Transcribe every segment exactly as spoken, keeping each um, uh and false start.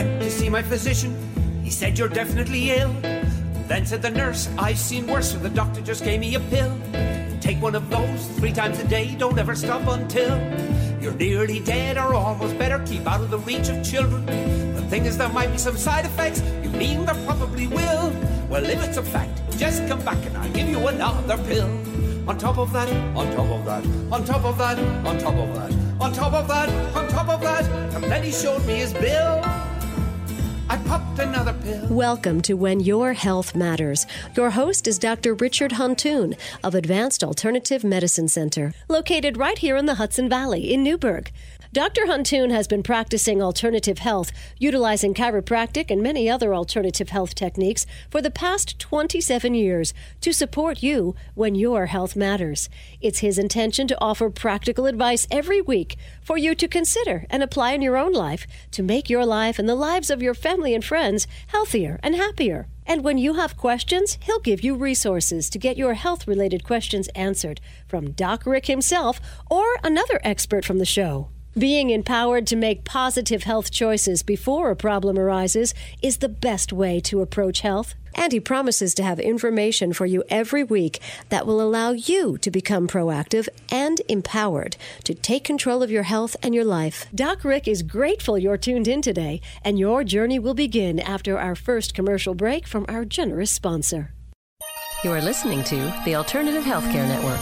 went to see my physician. He said, you're definitely ill. Then said the nurse, I've seen worse, so the doctor just gave me a pill. Take one of those three times a day, don't ever stop until you're nearly dead or almost better. Keep out of the reach of children. The thing is, there might be some side effects. You mean there probably will. Well, if it's a fact, just come back and I'll give you another pill. On top of that, on top of that, on top of that, on top of that, on top of that, on top of that, and then he showed me his bill. I popped another pill. Welcome to When Your Health Matters. Your host is Doctor Richard Huntoon of Advanced Alternative Medicine Center, located right here in the Hudson Valley in Newburgh. Doctor Huntoon has been practicing alternative health, utilizing chiropractic and many other alternative health techniques for the past twenty-seven years to support you when your health matters. It's his intention to offer practical advice every week for you to consider and apply in your own life to make your life and the lives of your family and friends healthier and happier. And when you have questions, he'll give you resources to get your health-related questions answered from Doc Rick himself or another expert from the show. Being empowered to make positive health choices before a problem arises is the best way to approach health. And he promises to have information for you every week that will allow you to become proactive and empowered to take control of your health and your life. Doc Rick is grateful you're tuned in today, and your journey will begin after our first commercial break from our generous sponsor. You are listening to the Alternative Healthcare Network.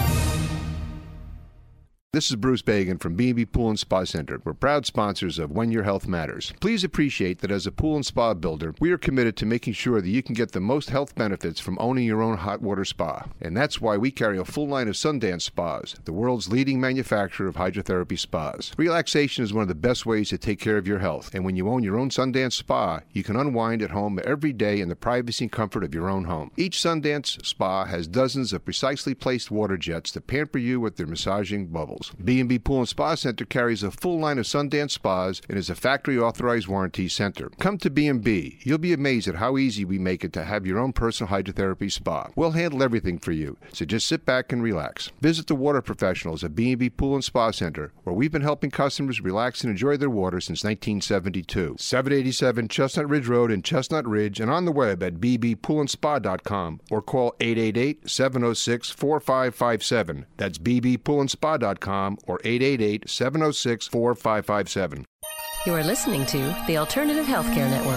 This is Bruce Bagan from B and B Pool and Spa Center. We're proud sponsors of When Your Health Matters. Please appreciate that as a pool and spa builder, we are committed to making sure that you can get the most health benefits from owning your own hot water spa. And that's why we carry a full line of Sundance Spas, the world's leading manufacturer of hydrotherapy spas. Relaxation is one of the best ways to take care of your health. And when you own your own Sundance Spa, you can unwind at home every day in the privacy and comfort of your own home. Each Sundance Spa has dozens of precisely placed water jets to pamper you with their massaging bubbles. B and B Pool and Spa Center carries a full line of Sundance Spas and is a factory-authorized warranty center. Come to B and B. You'll be amazed at how easy we make it to have your own personal hydrotherapy spa. We'll handle everything for you, so just sit back and relax. Visit the water professionals at B and B Pool and Spa Center, where we've been helping customers relax and enjoy their water since nineteen seventy-two. seven eighty-seven Chestnut Ridge Road in Chestnut Ridge, and on the web at b b pool and spa dot com or call eight eight eight, seven oh six, four five five seven. That's b b pool and spa dot com or eight eight eight, seven oh six, four five five seven. You are listening to the Alternative Healthcare Network.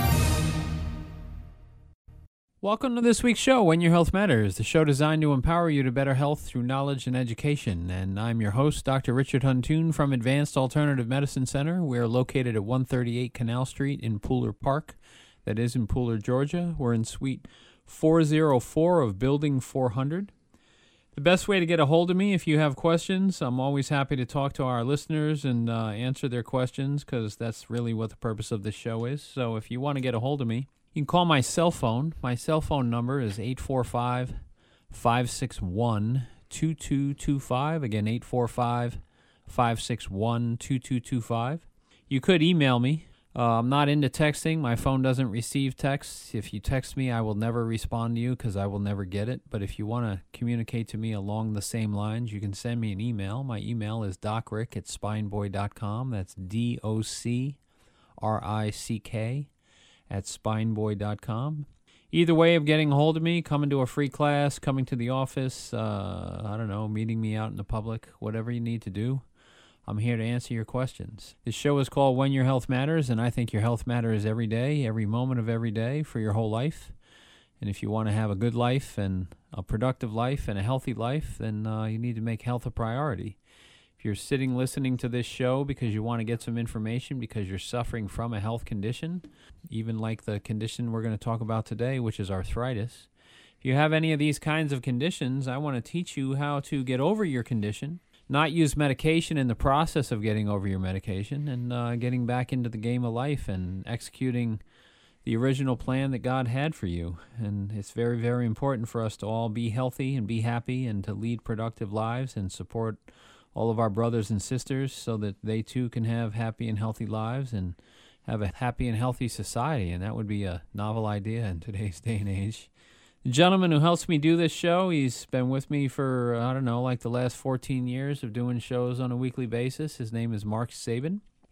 Welcome to this week's show, When Your Health Matters, the show designed to empower you to better health through knowledge and education. And I'm your host, Doctor Richard Huntoon from Advanced Alternative Medicine Center. We're located at one thirty-eight Canal Street in Pooler Park. That is in Pooler, Georgia. We're in Suite four oh four of Building four hundred. The best way to get a hold of me if you have questions, I'm always happy to talk to our listeners and uh, answer their questions because that's really what the purpose of this show is. So if you want to get a hold of me, you can call my cell phone. My cell phone number is eight four five, five six one, two two two five. Again, eight four five, five six one, two two two five. You could email me. Uh, I'm not into texting. My phone doesn't receive texts. If you text me, I will never respond to you because I will never get it. But if you want to communicate to me along the same lines, you can send me an email. My email is docrick at spineboy dot com. That's D O C R I C K at spineboy dot com. Either way of getting a hold of me, coming to a free class, coming to the office, uh, I don't know, meeting me out in the public, whatever you need to do. I'm here to answer your questions. This show is called When Your Health Matters, and I think your health matters every day, every moment of every day for your whole life. And if you want to have a good life and a productive life and a healthy life, then uh, you need to make health a priority. If you're sitting listening to this show because you want to get some information because you're suffering from a health condition, even like the condition we're going to talk about today, which is arthritis, if you have any of these kinds of conditions, I want to teach you how to get over your condition, not use medication in the process of getting over your medication, and uh, getting back into the game of life and executing the original plan that God had for you. And it's very, very important for us to all be healthy and be happy and to lead productive lives and support all of our brothers and sisters so that they too can have happy and healthy lives and have a happy and healthy society. And that would be a novel idea in today's day and age. The gentleman who helps me do this show, he's been with me for, I don't know, like the last fourteen years of doing shows on a weekly basis. His name is Mark Sabin.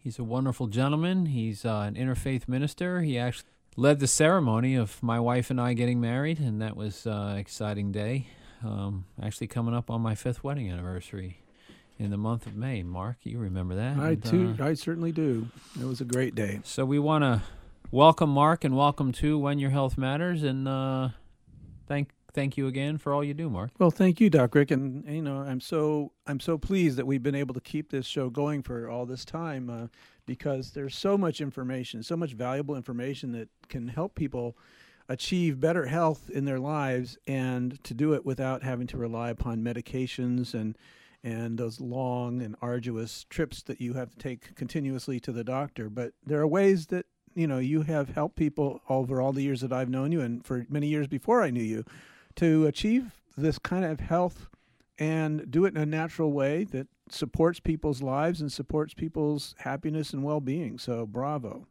He's a wonderful gentleman. He's uh, an interfaith minister. He actually led the ceremony of my wife and I getting married, and that was uh, an exciting day. Um, actually coming up on my fifth wedding anniversary in the month of May. Mark, you remember that? I and, too, uh, I certainly do. It was a great day. So we want to welcome Mark and welcome to When Your Health Matters, and uh, thank thank you again for all you do, Mark. Well, thank you, Doc Rick, and you know I'm so I'm so pleased that we've been able to keep this show going for all this time uh, because there's so much information, so much valuable information that can help people achieve better health in their lives, and to do it without having to rely upon medications and and those long and arduous trips that you have to take continuously to the doctor. But there are ways that you know you have helped people over all the years that I've known you, and for many years before I knew you, to achieve this kind of health and do it in a natural way that supports people's lives and supports people's happiness and well-being. So bravo.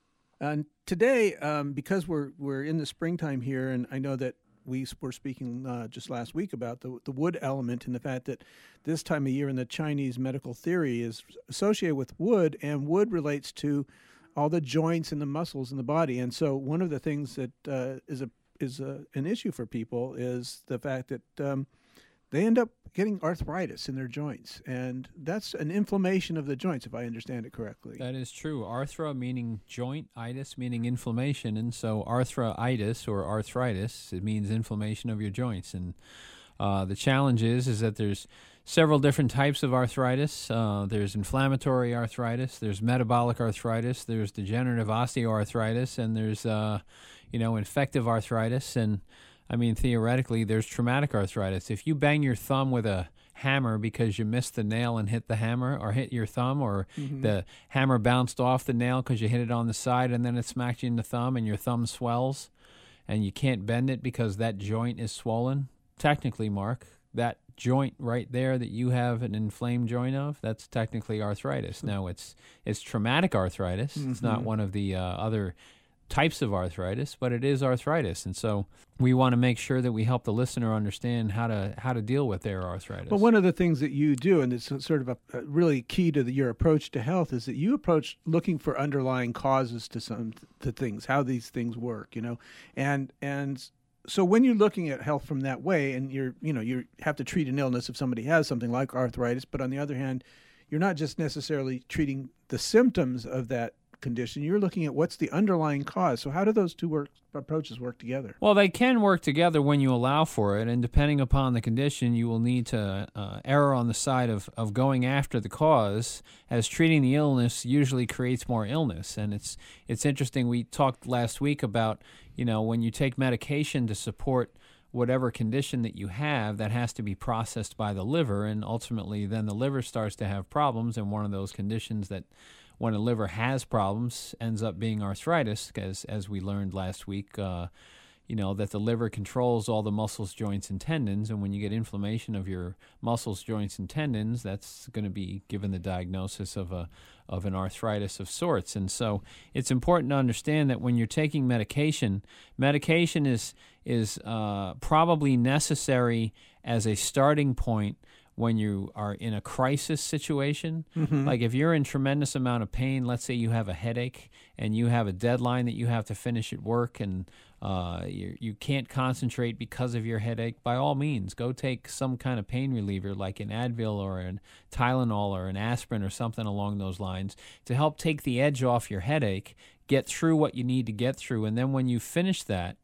And today, um, because we're we're in the springtime here, and I know that we were speaking uh, just last week about the the wood element and the fact that this time of year in the Chinese medical theory is associated with wood, and wood relates to all the joints and the muscles in the body. And so one of the things that uh, is a is a, an issue for people is the fact that um, they end up getting arthritis in their joints, and that's an inflammation of the joints, if I understand it correctly. That is true. Arthra meaning joint, itis meaning inflammation, and so arthritis or arthritis, it means inflammation of your joints. And uh, the challenge is is that there's several different types of arthritis. Uh, there's inflammatory arthritis, there's metabolic arthritis, there's degenerative osteoarthritis, and there's uh, you know infective arthritis. And I mean, theoretically, there's traumatic arthritis. If you bang your thumb with a hammer because you missed the nail and hit the hammer, or hit your thumb, or mm-hmm. the hammer bounced off the nail because you hit it on the side and then it smacked you in the thumb and your thumb swells and you can't bend it because that joint is swollen, technically, Mark, that joint right there that you have an inflamed joint of, that's technically arthritis. Now, it's it's traumatic arthritis. Mm-hmm. It's not one of the uh, other types of arthritis, but it is arthritis, and so we want to make sure that we help the listener understand how to how to deal with their arthritis. Well, one of the things that you do, and it's sort of a, a really key to the, your approach to health, is that you approach looking for underlying causes to some to things, how these things work, you know, and and so when you're looking at health from that way, and you're you know you have to treat an illness if somebody has something like arthritis, but on the other hand, you're not just necessarily treating the symptoms of that condition, you're looking at what's the underlying cause. So how do those two work, approaches work together? Well, they can work together when you allow for it, and depending upon the condition, you will need to uh, err on the side of, of going after the cause, as treating the illness usually creates more illness. And it's it's interesting, we talked last week about, you know, when you take medication to support whatever condition that you have, that has to be processed by the liver, and ultimately then the liver starts to have problems, and one of those conditions that when a liver has problems ends up being arthritis, as as we learned last week, uh, you know, that the liver controls all the muscles, joints, and tendons, and when you get inflammation of your muscles, joints, and tendons, that's going to be given the diagnosis of a of an arthritis of sorts. And so it's important to understand that when you're taking medication, medication is is uh, probably necessary as a starting point when you are in a crisis situation. Mm-hmm. Like if you're in tremendous amount of pain, let's say you have a headache and you have a deadline that you have to finish at work, and uh, you, you can't concentrate because of your headache, by all means, go take some kind of pain reliever like an Advil or an Tylenol or an aspirin or something along those lines to help take the edge off your headache, get through what you need to get through, and then when you finish that,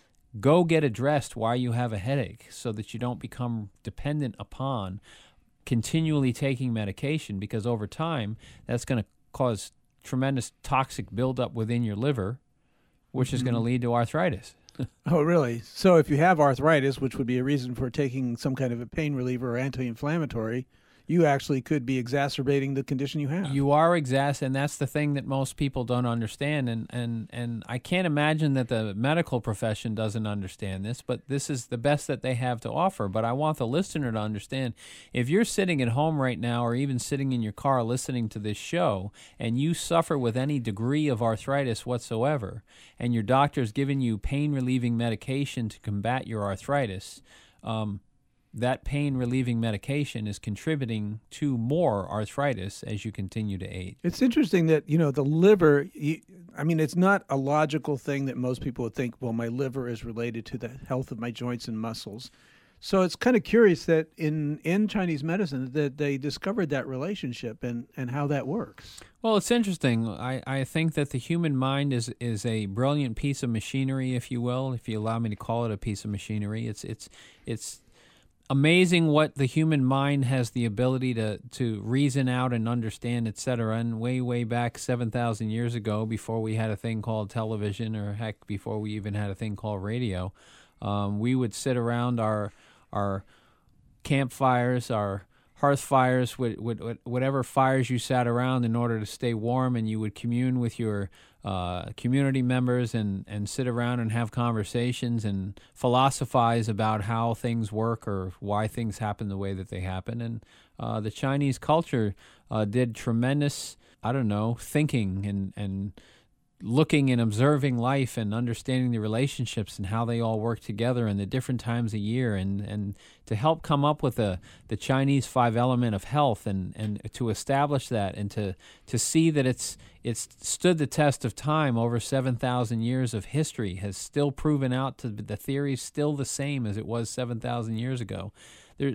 go get addressed why you have a headache so that you don't become dependent upon continually taking medication, because over time that's going to cause tremendous toxic buildup within your liver, which mm-hmm. is going to lead to arthritis. Oh, really? So if you have arthritis, which would be a reason for taking some kind of a pain reliever or anti-inflammatory, you actually could be exacerbating the condition you have. You are exact, and that's the thing that most people don't understand. And, and, and I can't imagine that the medical profession doesn't understand this, but this is the best that they have to offer. But I want the listener to understand, if you're sitting at home right now or even sitting in your car listening to this show and you suffer with any degree of arthritis whatsoever, and your doctor's giving you pain-relieving medication to combat your arthritis, um, that pain-relieving medication is contributing to more arthritis as you continue to age. It's interesting that, you know, the liver, you, I mean, it's not a logical thing that most people would think, well, my liver is related to the health of my joints and muscles. So it's kind of curious that in, in Chinese medicine that they discovered that relationship and, and how that works. Well, it's interesting. I, I think that the human mind is, is a brilliant piece of machinery, if you will, if you allow me to call it a piece of machinery. It's it's it's amazing what the human mind has the ability to, to reason out and understand, et cetera. And way, way back seven thousand years ago, before we had a thing called television, or heck, before we even had a thing called radio, um, we would sit around our our campfires, our hearth fires, with, with, whatever fires you sat around in order to stay warm, and you would commune with your uh, community members and, and sit around and have conversations and philosophize about how things work or why things happen the way that they happen. And uh, the Chinese culture uh, did tremendous, I don't know, thinking and, and looking and observing life and understanding the relationships and how they all work together and the different times a year, and, and to help come up with the, the Chinese five element of health, and, and to establish that, and to, to see that it's it's stood the test of time over seven thousand years of history, has still proven out to the theory still the same as it was seven thousand years ago. There,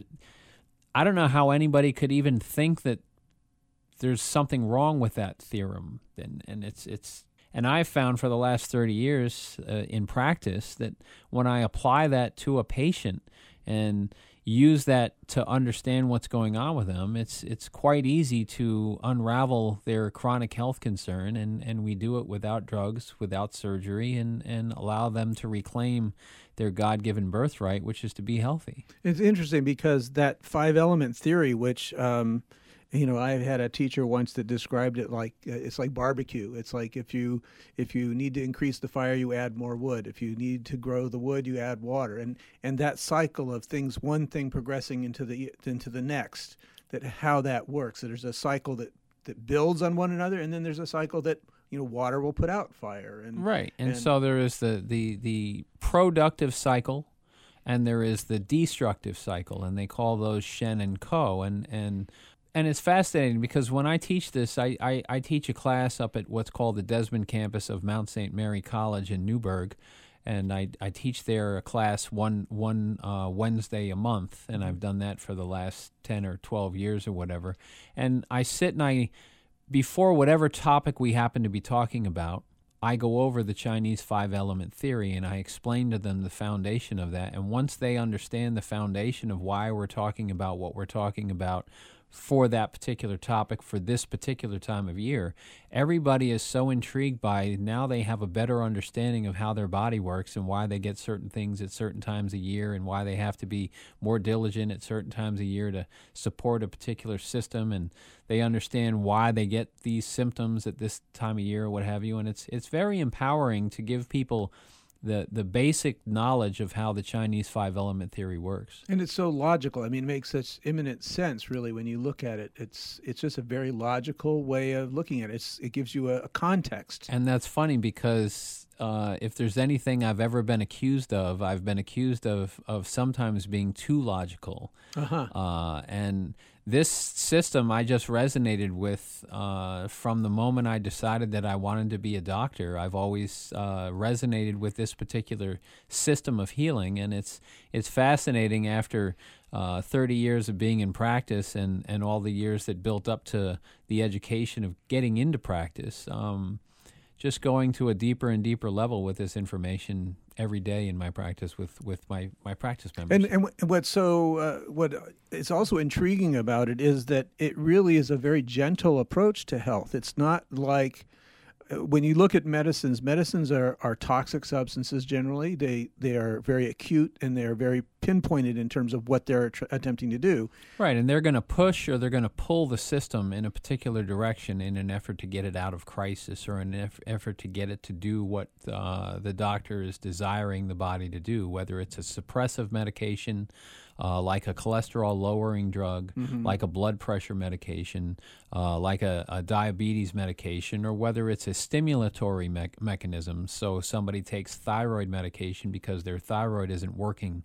I don't know how anybody could even think that there's something wrong with that theorem, and and it's it's And I've found for the last thirty years uh, in practice that when I apply that to a patient and use that to understand what's going on with them, it's it's quite easy to unravel their chronic health concern, and, and we do it without drugs, without surgery, and, and allow them to reclaim their God-given birthright, which is to be healthy. It's interesting because that five-element theory, which... Um, You know, I had a teacher once that described it like uh, it's like barbecue. It's like if you if you need to increase the fire, you add more wood. If you need to grow the wood, you add water. And and that cycle of things, one thing progressing into the into the next, that how that works. So there's a cycle that, that builds on one another, and then there's a cycle that, you know, water will put out fire. And right. And, and so there is the, the, the productive cycle, and there is the destructive cycle, and they call those Shen and Ko. And and And it's fascinating because when I teach this, I, I, I teach a class up at what's called the Desmond campus of Mount Saint Mary College in Newburgh, and I, I teach there a class one one uh, Wednesday a month, and I've done that for the last ten or twelve years or whatever. And I sit and I, before whatever topic we happen to be talking about, I go over the Chinese five-element theory, and I explain to them the foundation of that. And once they understand the foundation of why we're talking about what we're talking about for that particular topic for this particular time of year, everybody is so intrigued by, now they have a better understanding of how their body works and why they get certain things at certain times a year, and why they have to be more diligent at certain times a year to support a particular system, and they understand why they get these symptoms at this time of year or what have you. And it's it's very empowering to give people the the basic knowledge of how the Chinese five-element theory works. And it's so logical. I mean, it makes such imminent sense, really, when you look at it. It's it's just a very logical way of looking at it. It's, it gives you a, a context. And that's funny because uh, if there's anything I've ever been accused of, I've been accused of, of sometimes being too logical. Uh-huh. Uh, and this system I just resonated with uh, from the moment I decided that I wanted to be a doctor. I've always uh, resonated with this particular system of healing, and it's it's fascinating after uh, thirty years of being in practice and, and all the years that built up to the education of getting into practice. Um, just going to a deeper and deeper level with this information every day in my practice with, with my, my practice members. And, and and what's so uh, what is also intriguing about it is that it really is a very gentle approach to health. It's not like uh, when you look at medicines, medicines are, are toxic substances generally. They they are very acute and they're very pinpointed in terms of what they're tr- attempting to do. Right, and they're going to push or they're going to pull the system in a particular direction in an effort to get it out of crisis, or an eff- effort to get it to do what uh, the doctor is desiring the body to do, whether it's a suppressive medication, uh, like a cholesterol-lowering drug, mm-hmm. like a blood pressure medication, uh, like a, a diabetes medication, or whether it's a stimulatory me- mechanism. So somebody takes thyroid medication because their thyroid isn't working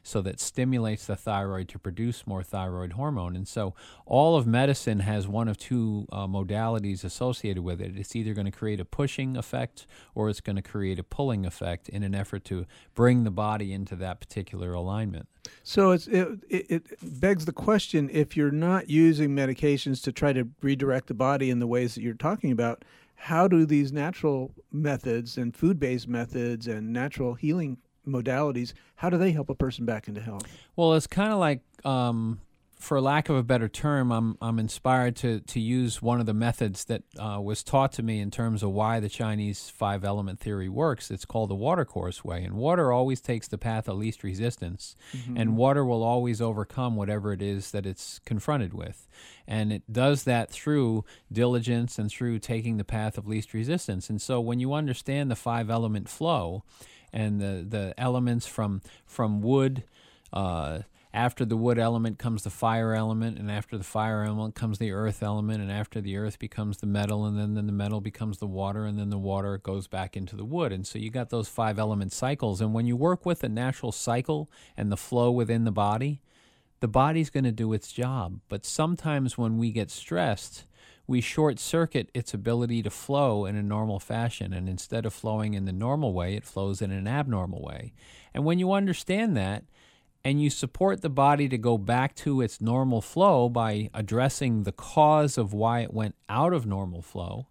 so that stimulates the thyroid to produce more thyroid hormone. And so all of medicine has one of two uh, modalities associated with it. It's either going to create a pushing effect or it's going to create a pulling effect in an effort to bring the body into that particular alignment. So it's, it, it, it begs the question, if you're not using medications to try to redirect the body in the ways that you're talking about, how do these natural methods and food-based methods and natural healing modalities, how do they help a person back into health? Well, it's kind of like, um, for lack of a better term, I'm I'm inspired to to use one of the methods that uh, was taught to me in terms of why the Chinese five-element theory works. It's called the water course way, and water always takes the path of least resistance, mm-hmm. and water will always overcome whatever it is that it's confronted with, and it does that through diligence and through taking the path of least resistance. And so when you understand the five-element flow and the, the elements from from wood, uh, after the wood element comes the fire element, and after the fire element comes the earth element, and after the earth becomes the metal, and then, then the metal becomes the water, and then the water goes back into the wood. And so you got those five element cycles. And when you work with a natural cycle and the flow within the body, the body's going to do its job. But sometimes when we get stressed, we short-circuit its ability to flow in a normal fashion. And instead of flowing in the normal way, it flows in an abnormal way. And when you understand that, and you support the body to go back to its normal flow by addressing the cause of why it went out of normal flow,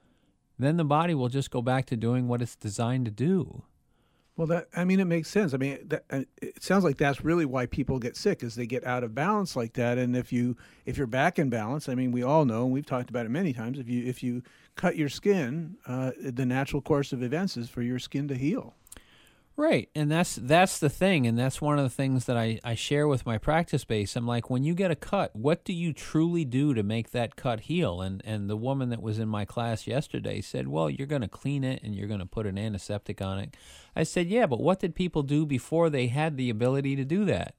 then the body will just go back to doing what it's designed to do. Well, that I mean, it makes sense. I mean, that, it sounds like that's really why people get sick, is they get out of balance like that. And if you if you're back in balance, I mean, we all know, and we've talked about it many times, if you if you cut your skin, uh, the natural course of events is for your skin to heal. Right, and that's that's the thing, and that's one of the things that I, I share with my practice base. I'm like, when you get a cut, what do you truly do to make that cut heal? And and the woman that was in my class yesterday said, well, you're going to clean it and you're going to put an antiseptic on it. I said, yeah, but what did people do before they had the ability to do that?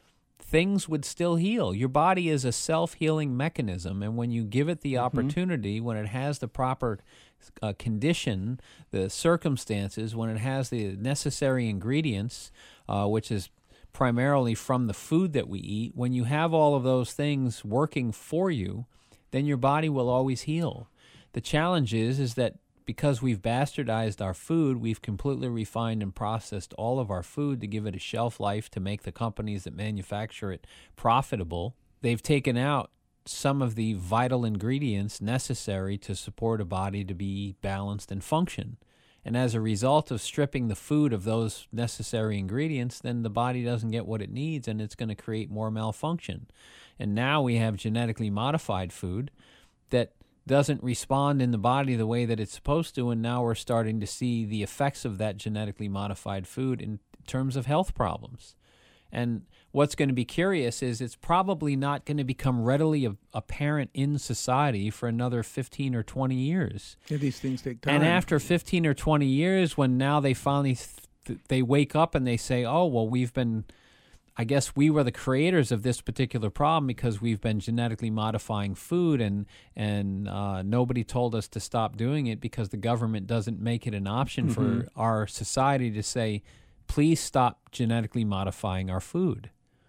Things would still heal. Your body is a self-healing mechanism, and when you give it the mm-hmm. opportunity, when it has the proper uh, condition, the circumstances, when it has the necessary ingredients, uh, which is primarily from the food that we eat, when you have all of those things working for you, then your body will always heal. The challenge is, is that because we've bastardized our food, we've completely refined and processed all of our food to give it a shelf life to make the companies that manufacture it profitable. They've taken out some of the vital ingredients necessary to support a body to be balanced and function. And as a result of stripping the food of those necessary ingredients, then the body doesn't get what it needs, and it's going to create more malfunction. And now we have genetically modified food that doesn't respond in the body the way that it's supposed to, and now we're starting to see the effects of that genetically modified food in terms of health problems. And what's going to be curious is it's probably not going to become readily apparent in society for another fifteen or twenty years. Yeah, these things take time. And after fifteen or twenty years, when now they finally th- they wake up and they say, oh, well, we've been... I guess we were the creators of this particular problem because we've been genetically modifying food, and and uh, nobody told us to stop doing it because the government doesn't make it an option mm-hmm. for our society to say, please stop genetically modifying our food.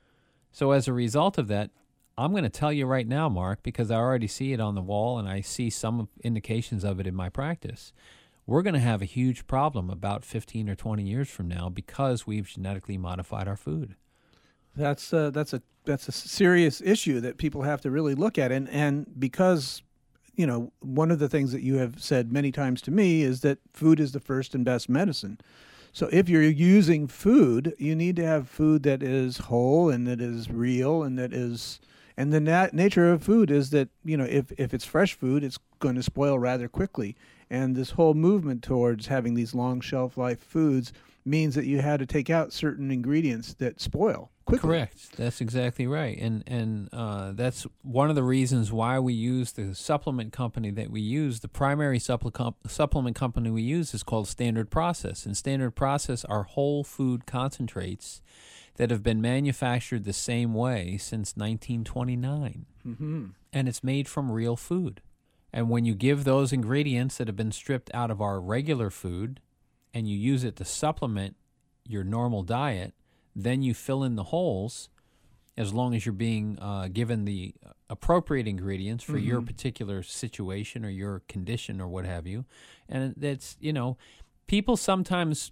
So as a result of that, I'm going to tell you right now, Mark, because I already see it on the wall and I see some indications of it in my practice. We're going to have a huge problem about fifteen or twenty years from now because we've genetically modified our food. That's uh, that's a that's a serious issue that people have to really look at, and and because, you know, one of the things that you have said many times to me is that food is the first and best medicine. So if you're using food, you need to have food that is whole and that is real and that is, and the nat- nature of food is that, you know, if if it's fresh food, it's going to spoil rather quickly, and this whole movement towards having these long shelf life foods means that you had to take out certain ingredients that spoil quickly. Correct. That's exactly right. And and uh, that's one of the reasons why we use the supplement company that we use. The primary supple- supplement company we use is called Standard Process. And Standard Process are whole food concentrates that have been manufactured the same way since nineteen twenty-nine. Mm-hmm. And it's made from real food. And when you give those ingredients that have been stripped out of our regular food and you use it to supplement your normal diet, then you fill in the holes as long as you're being uh, given the appropriate ingredients for mm-hmm. your particular situation or your condition or what have you. And that's, you know, people sometimes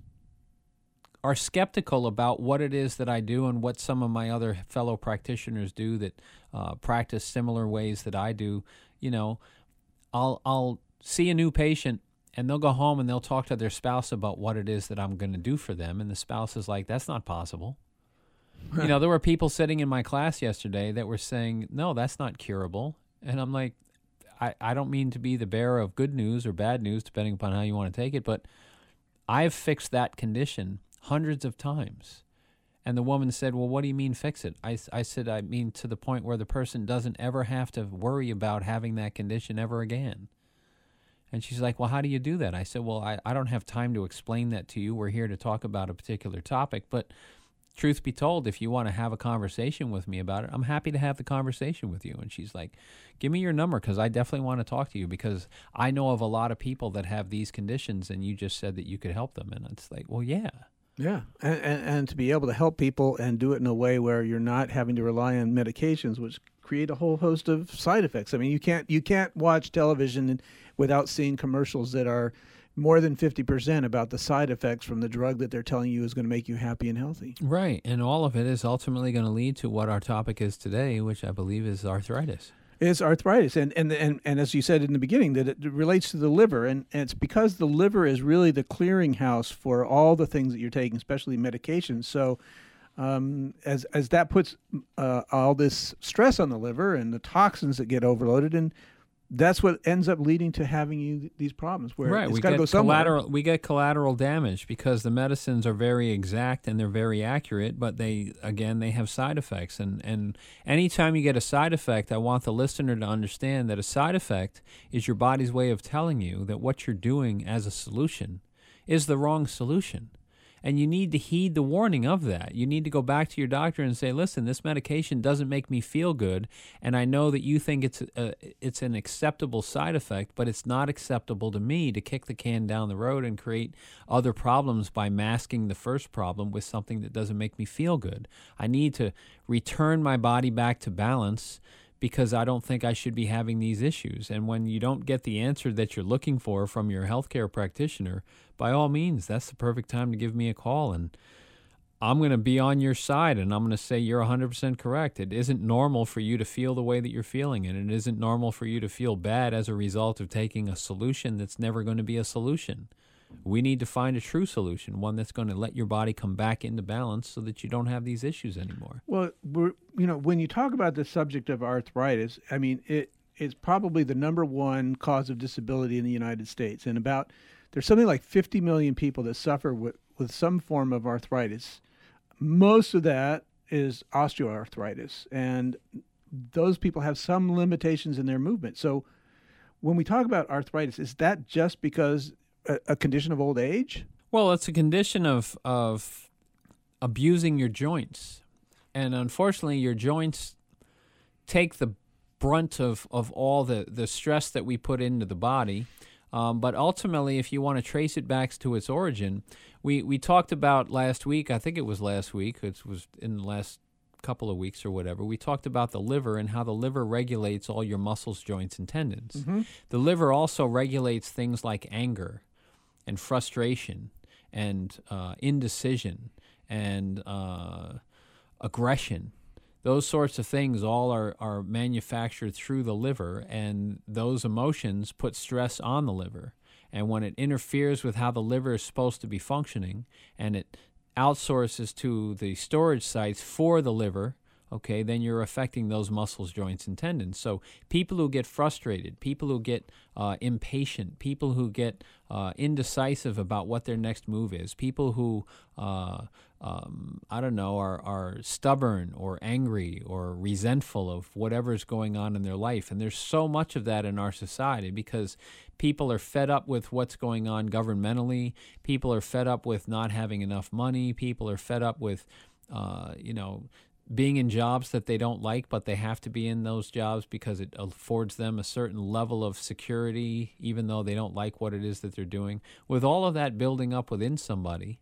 are skeptical about what it is that I do and what some of my other fellow practitioners do that uh, practice similar ways that I do. You know, I'll I'll see a new patient and they'll go home and they'll talk to their spouse about what it is that I'm going to do for them. And the spouse is like, that's not possible. You know, there were people sitting in my class yesterday that were saying, no, that's not curable. And I'm like, I, I don't mean to be the bearer of good news or bad news, depending upon how you want to take it, but I've fixed that condition hundreds of times. And the woman said, well, what do you mean fix it? I, I said, I mean to the point where the person doesn't ever have to worry about having that condition ever again. And she's like, well, how do you do that? I said, well, I, I don't have time to explain that to you. We're here to talk about a particular topic, but truth be told, if you want to have a conversation with me about it, I'm happy to have the conversation with you. And she's like, give me your number because I definitely want to talk to you because I know of a lot of people that have these conditions and you just said that you could help them. And it's like, well, yeah. Yeah, and, and, and to be able to help people and do it in a way where you're not having to rely on medications, which create a whole host of side effects. I mean, you can't you can't watch television without seeing commercials that are more than fifty percent about the side effects from the drug that they're telling you is going to make you happy and healthy. Right, and all of it is ultimately going to lead to what our topic is today, which I believe is arthritis. It's arthritis, and, and and and as you said in the beginning, that it relates to the liver, and, and it's because the liver is really the clearinghouse for all the things that you're taking, especially medications. So um, as as that puts uh, all this stress on the liver and the toxins that get overloaded, and that's what ends up leading to having you these problems where right. it's we got to get go somewhere. Collateral, we get collateral damage because the medicines are very exact and they're very accurate, but they, again, they have side effects. And, and anytime you get a side effect, I want the listener to understand that a side effect is your body's way of telling you that what you're doing as a solution is the wrong solution. And you need to heed the warning of that. You need to go back to your doctor and say, listen, this medication doesn't make me feel good, and I know that you think it's a, it's an acceptable side effect, but it's not acceptable to me to kick the can down the road and create other problems by masking the first problem with something that doesn't make me feel good. I need to return my body back to balance because I don't think I should be having these issues. And when you don't get the answer that you're looking for from your healthcare practitioner, by all means, that's the perfect time to give me a call. And I'm going to be on your side, and I'm going to say you're one hundred percent correct. It isn't normal for you to feel the way that you're feeling, and it isn't normal for you to feel bad as a result of taking a solution that's never going to be a solution. We need to find a true solution, one that's going to let your body come back into balance so that you don't have these issues anymore. Well, we're, you know, when you talk about the subject of arthritis, I mean, it is probably the number one cause of disability in the United States. And about, there's something like fifty million people that suffer with, with some form of arthritis. Most of that is osteoarthritis. And those people have some limitations in their movement. So when we talk about arthritis, is that just because a, a condition of old age? Well, it's a condition of of abusing your joints. And unfortunately, your joints take the brunt of, of all the, the stress that we put into the body. Um, but ultimately, if you want to trace it back to its origin, we, we talked about last week, I think it was last week, it was in the last couple of weeks or whatever, we talked about the liver and how the liver regulates all your muscles, joints, and tendons. Mm-hmm. The liver also regulates things like anger and frustration and uh, indecision and uh, aggression. Those sorts of things all are, are manufactured through the liver, and those emotions put stress on the liver. And when it interferes with how the liver is supposed to be functioning, and it outsources to the storage sites for the liver, okay, then you're affecting those muscles, joints, and tendons. So people who get frustrated, people who get uh, impatient, people who get uh, indecisive about what their next move is, people who, uh, um, I don't know, are, are stubborn or angry or resentful of whatever's going on in their life. And there's so much of that in our society because people are fed up with what's going on governmentally. People are fed up with not having enough money. People are fed up with, uh, you know, being in jobs that they don't like, but they have to be in those jobs because it affords them a certain level of security, even though they don't like what it is that they're doing. With all of that building up within somebody,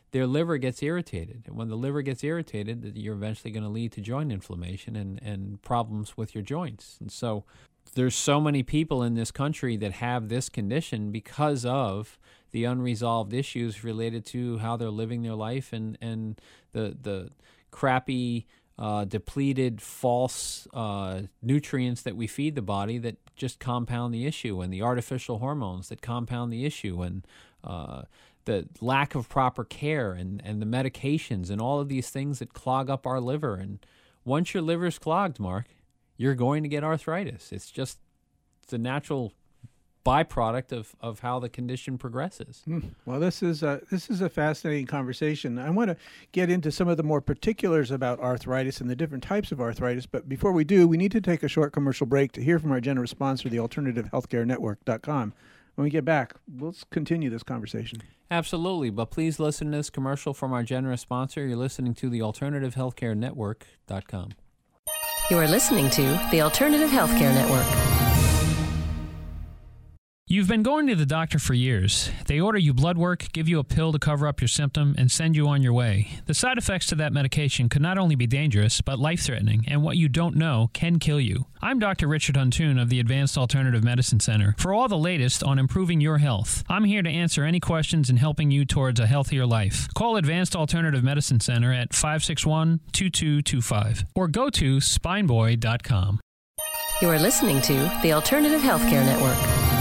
their liver gets irritated. And when the liver gets irritated, you're eventually going to lead to joint inflammation and, and problems with your joints. And so there's so many people in this country that have this condition because of the unresolved issues related to how they're living their life and, and the the crappy, uh, depleted, false uh, nutrients that we feed the body that just compound the issue, and the artificial hormones that compound the issue, and uh, the lack of proper care and, and the medications and all of these things that clog up our liver. And once your liver's clogged, Mark, you're going to get arthritis. It's just it's a natural byproduct of, of how the condition progresses. Mm. Well, this is a, this is a fascinating conversation. I want to get into some of the more particulars about arthritis and the different types of arthritis. But before we do, we need to take a short commercial break to hear from our generous sponsor, the alternative healthcare network dot com. When we get back, let's continue this conversation. Absolutely, but please listen to this commercial from our generous sponsor. You're listening to the alternative healthcare network dot com. You are listening to the Alternative Healthcare Network. You've been going to the doctor for years. They order you blood work, give you a pill to cover up your symptom, and send you on your way. The side effects to that medication could not only be dangerous, but life-threatening, and what you don't know can kill you. I'm Doctor Richard Huntoon of the Advanced Alternative Medicine Center. For all the latest on improving your health, I'm here to answer any questions in helping you towards a healthier life. Call Advanced Alternative Medicine Center at five six one, two two two five or go to spine boy dot com. You are listening to the Alternative Healthcare Network.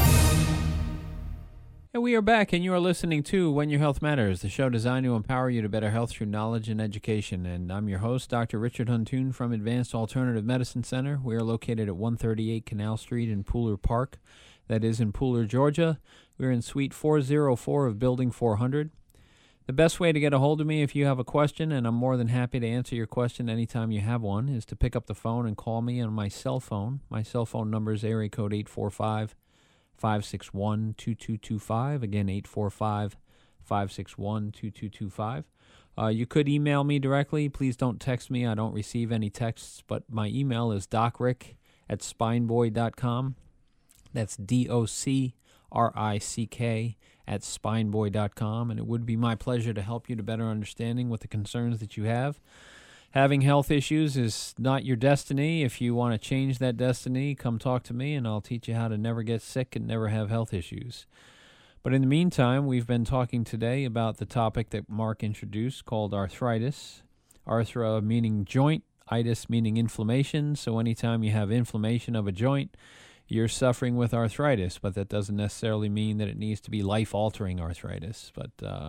And we are back, and you are listening to When Your Health Matters, the show designed to empower you to better health through knowledge and education. And I'm your host, Doctor Richard Huntoon from Advanced Alternative Medicine Center. We are located at one thirty-eight Canal Street in Pooler Park. That is in Pooler, Georgia. We're in Suite four oh four of Building four hundred. The best way to get a hold of me if you have a question, and I'm more than happy to answer your question anytime you have one, is to pick up the phone and call me on my cell phone. My cell phone number is area code eight four five, five six one, two two two five. Again, eight four five, five six one, two two two five. Uh, you could email me directly. Please don't text me. I don't receive any texts, but my email is docrick at spineboy dot com. That's D O C R I C K at spineboy dot com, and it would be my pleasure to help you to better understanding what the concerns that you have. Having health issues is not your destiny. If you want to change that destiny, come talk to me, and I'll teach you how to never get sick and never have health issues. But in the meantime, we've been talking today about the topic that Mark introduced called arthritis. Arthra meaning joint, itis meaning inflammation. So anytime you have inflammation of a joint, you're suffering with arthritis, but that doesn't necessarily mean that it needs to be life-altering arthritis. But uh,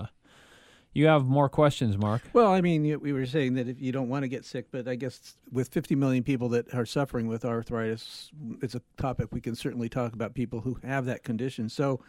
you have more questions, Mark. Well, I mean, you- we were saying that if you don't want to get sick, but I guess with fifty million people that are suffering with arthritis, it's a topic we can certainly talk about people who have that condition. So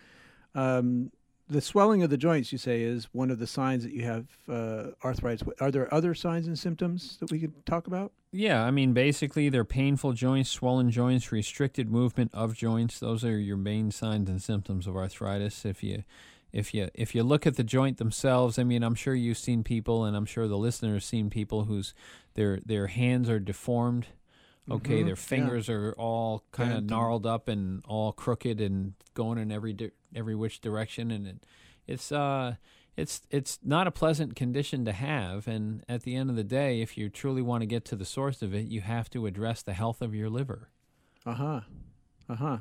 um, the swelling of the joints, you say, is one of the signs that you have uh, arthritis. Are there other signs and symptoms that we could talk about? Yeah, I mean, basically, they're painful joints, swollen joints, restricted movement of joints. Those are your main signs and symptoms of arthritis. If you, if you, if you look at the joint themselves, I mean, I'm sure you've seen people, and I'm sure the listener has seen people whose their their hands are deformed. Okay, Mhm, their fingers yeah. are all kind of Bent and- gnarled up and all crooked and going in every di- every which direction, and it, it's uh. It's it's not a pleasant condition to have, and at the end of the day, if you truly want to get to the source of it, you have to address the health of your liver. Uh-huh. Uh-huh.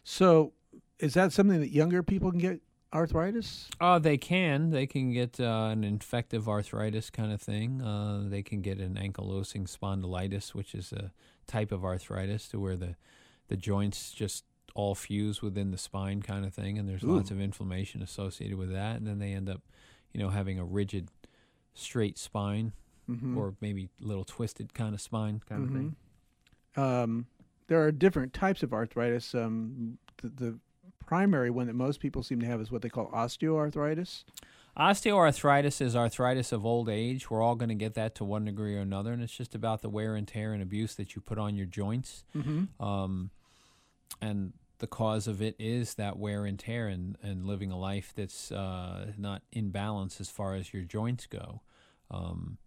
So is that something that younger people can get arthritis? Uh, they can. They can get uh, an infective arthritis kind of thing. Uh, they can get an ankylosing spondylitis, which is a type of arthritis to where the, the joints just all fuse within the spine kind of thing, and there's Ooh. lots of inflammation associated with that, and then they end up, you know, having a rigid, straight spine, Mhm. or maybe a little twisted kind of spine kind of thing. Um, there are different types of arthritis. Um, the, the primary one that most people seem to have is what they call osteoarthritis. Osteoarthritis is arthritis of old age. We're all going to get that to one degree or another, and it's just about the wear and tear and abuse that you put on your joints. Mm-hmm. Um, and the cause of it is that wear and tear and, and living a life that's uh, not in balance as far as your joints go. Um,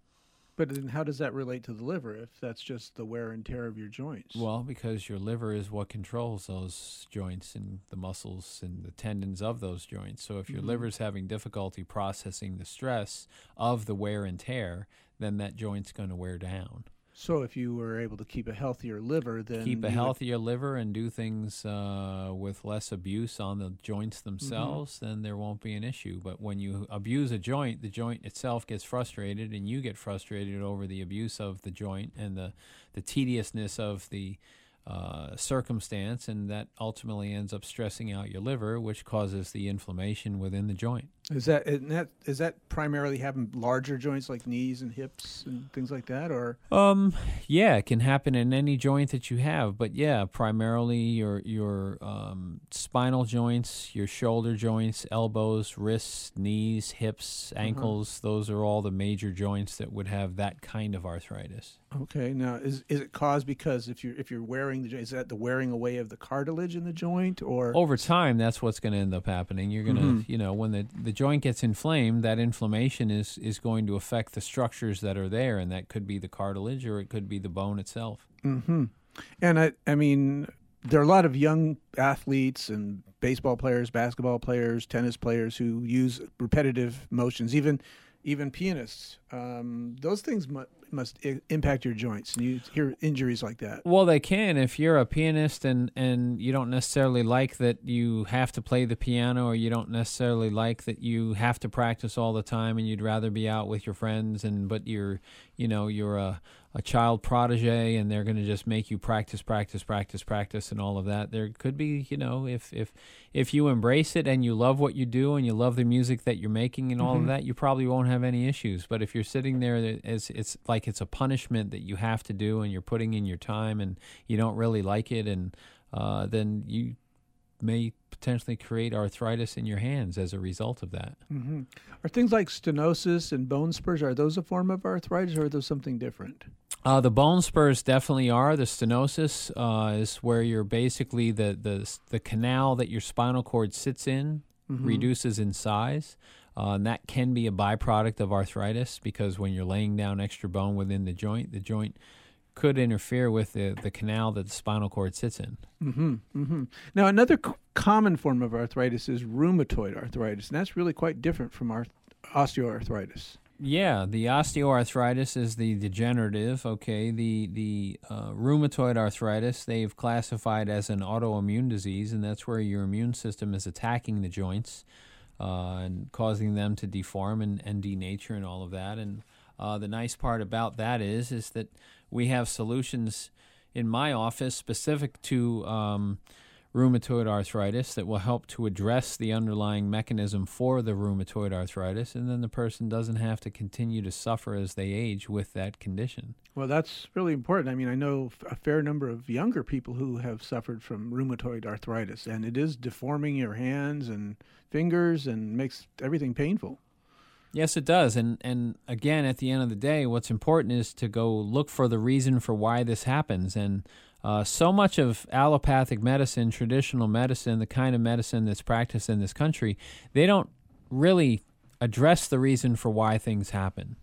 But then how does that relate to the liver if that's just the wear and tear of your joints? Well, because your liver is what controls those joints and the muscles and the tendons of those joints. So if your mm-hmm. liver's having difficulty processing the stress of the wear and tear, then that joint's going to wear down. So if you were able to keep a healthier liver, then keep a healthier would... liver and do things uh, with less abuse on the joints themselves, mm-hmm. then there won't be an issue. But when you abuse a joint, the joint itself gets frustrated, and you get frustrated over the abuse of the joint and the, the tediousness of the uh, circumstance, and that ultimately ends up stressing out your liver, which causes the inflammation within the joint. Is that is that is that primarily having larger joints like knees and hips and things like that, or? Um, yeah, it can happen in any joint that you have, but yeah, primarily your your um, spinal joints, your shoulder joints, elbows, wrists, knees, hips, ankles. Uh-huh. Those are all the major joints that would have that kind of arthritis. Okay, now is is it caused because if you're if you're wearing the joint, is that the wearing away of the cartilage in the joint, or over time that's what's going to end up happening? You're going to, mm-hmm. you know, when the the joint gets inflamed, that inflammation is is going to affect the structures that are there, and that could be the cartilage or it could be the bone itself. Mm-hmm. And I I mean, there are a lot of young athletes and baseball players, basketball players, tennis players who use repetitive motions, even even pianists. Um, those things mu- must I- impact your joints, and you hear injuries like that. Well, they can. If you're a pianist and, and you don't necessarily like that you have to play the piano, or you don't necessarily like that you have to practice all the time, and you'd rather be out with your friends, and but you're, you know, you're a, a child protege, and they're going to just make you practice, practice, practice, practice, and all of that. There could be, you know, if if if you embrace it and you love what you do and you love the music that you're making and all mm-hmm. of that, you probably won't have any issues. But if you're sitting there, it's, it's like it's a punishment that you have to do, and you're putting in your time, and you don't really like it, and uh, then you may potentially create arthritis in your hands as a result of that. Mm-hmm. Are things like stenosis and bone spurs, are those a form of arthritis, or are those something different? Uh, the bone spurs definitely are. The stenosis uh, is where you're basically the, the, the canal that your spinal cord sits in mm-hmm. reduces in size. Uh, and that can be a byproduct of arthritis, because when you're laying down extra bone within the joint, the joint could interfere with the, the canal that the spinal cord sits in. Mm-hmm, mm-hmm. Now, another c- common form of arthritis is rheumatoid arthritis, and that's really quite different from arth- osteoarthritis. Yeah, the osteoarthritis is the degenerative, okay. The the uh, rheumatoid arthritis, they've classified as an autoimmune disease, and that's where your immune system is attacking the joints uh, and causing them to deform and, and denature and all of that. And uh, the nice part about that is, is that we have solutions in my office specific to um, rheumatoid arthritis that will help to address the underlying mechanism for the rheumatoid arthritis, and then the person doesn't have to continue to suffer as they age with that condition. Well, that's really important. I mean, I know a fair number of younger people who have suffered from rheumatoid arthritis, and it is deforming your hands and fingers and makes everything painful. Yes, it does. And and again, at the end of the day, what's important is to go look for the reason for why this happens. And uh, so much of allopathic medicine, traditional medicine, the kind of medicine that's practiced in this country, they don't really address the reason for why things happen.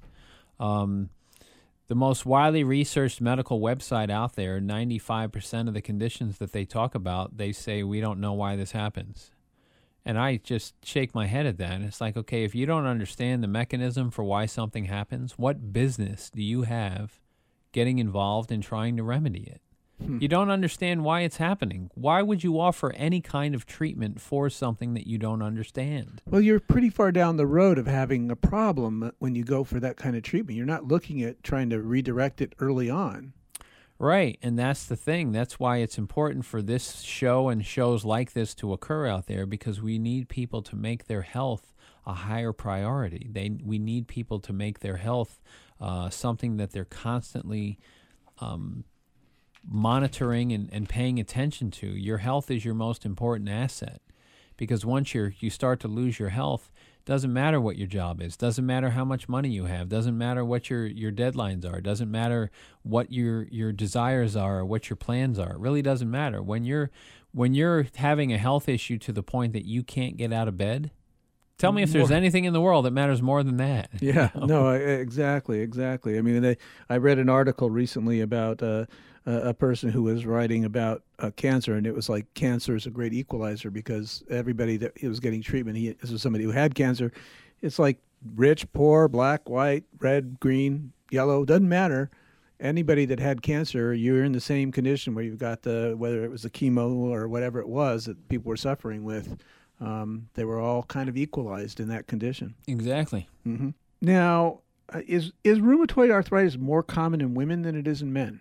Um, the most widely researched medical website out there, ninety-five percent of the conditions that they talk about, they say, we don't know why this happens. And I just shake my head at that. It's like, okay, if you don't understand the mechanism for why something happens, what business do you have getting involved in trying to remedy it? Hmm. You don't understand why it's happening. Why would you offer any kind of treatment for something that you don't understand? Well, you're pretty far down the road of having a problem when you go for that kind of treatment. You're not looking at trying to redirect it early on. Right, and that's the thing. That's why it's important for this show and shows like this to occur out there, because we need people to make their health a higher priority. They we need people to make their health uh, something that they're constantly um, monitoring and, and paying attention to. Your health is your most important asset, because once you're you start to lose your health, doesn't matter what your job is, doesn't matter how much money you have, doesn't matter what your, your deadlines are, doesn't matter what your your desires are or what your plans are. It really doesn't matter. When you're when you're having a health issue to the point that you can't get out of bed, Tell me if there's more. anything in the world that matters more than that. Yeah, You know? no, I- exactly, exactly. I mean, they, I read an article recently about uh, a, a person who was writing about uh, cancer, and it was like cancer is a great equalizer because everybody that he was getting treatment, he this was somebody who had cancer. It's like rich, poor, black, white, red, green, yellow, doesn't matter. Anybody that had cancer, you're in the same condition where you've got the, whether it was the chemo or whatever it was that people were suffering with. Um, they were all kind of equalized in that condition. Exactly. Mm-hmm. Now, uh, is is rheumatoid arthritis more common in women than it is in men?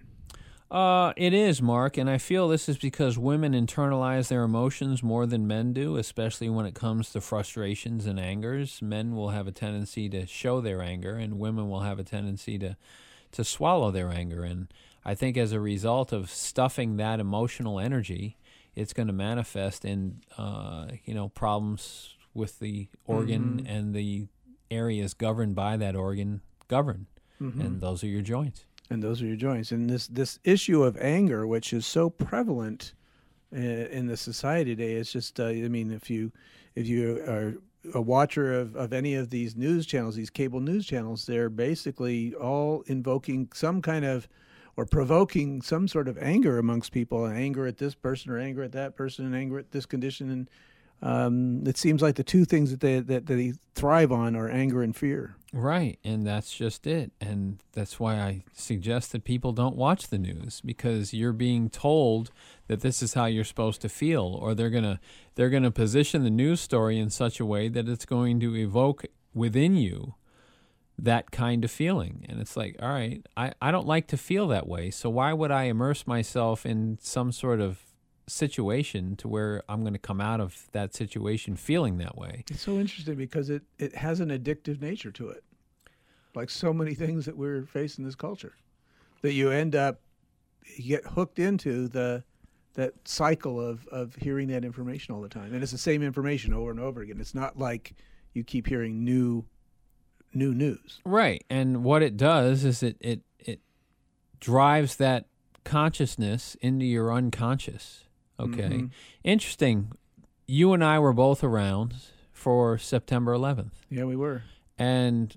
Uh, it is, Mark, and I feel this is because women internalize their emotions more than men do, especially when it comes to frustrations and angers. Men will have a tendency to show their anger, and women will have a tendency to, to swallow their anger. And I think as a result of stuffing that emotional energy, it's going to manifest in, uh, you know, problems with the organ, Mm-hmm. and the areas governed by that organ govern, Mm-hmm. and those are your joints. And those are your joints. And this, this issue of anger, which is so prevalent uh, in the society today, it's just, uh, I mean, if you if you are a watcher of, of any of these news channels, these cable news channels, they're basically all invoking some kind of, or provoking some sort of anger amongst people, and anger at this person or anger at that person and anger at this condition. And um, it seems like the two things that they, that they thrive on are anger and fear. Right, and that's just it. And that's why I suggest that people don't watch the news, because you're being told that this is how you're supposed to feel, or they're going to they're going to position the news story in such a way that it's going to evoke within you that kind of feeling. And it's like, all right, I, I don't like to feel that way, so why would I immerse myself in some sort of situation to where I'm going to come out of that situation feeling that way? It's so interesting because it, it has an addictive nature to it, like so many things that we're facing in this culture, that you end up, you get hooked into the that cycle of, of hearing that information all the time. And it's the same information over and over again. It's not like you keep hearing new new news. Right. And what it does is it, it, it drives that consciousness into your unconscious. Okay. Mm-hmm. Interesting. You and I were both around for September eleventh. Yeah, we were. And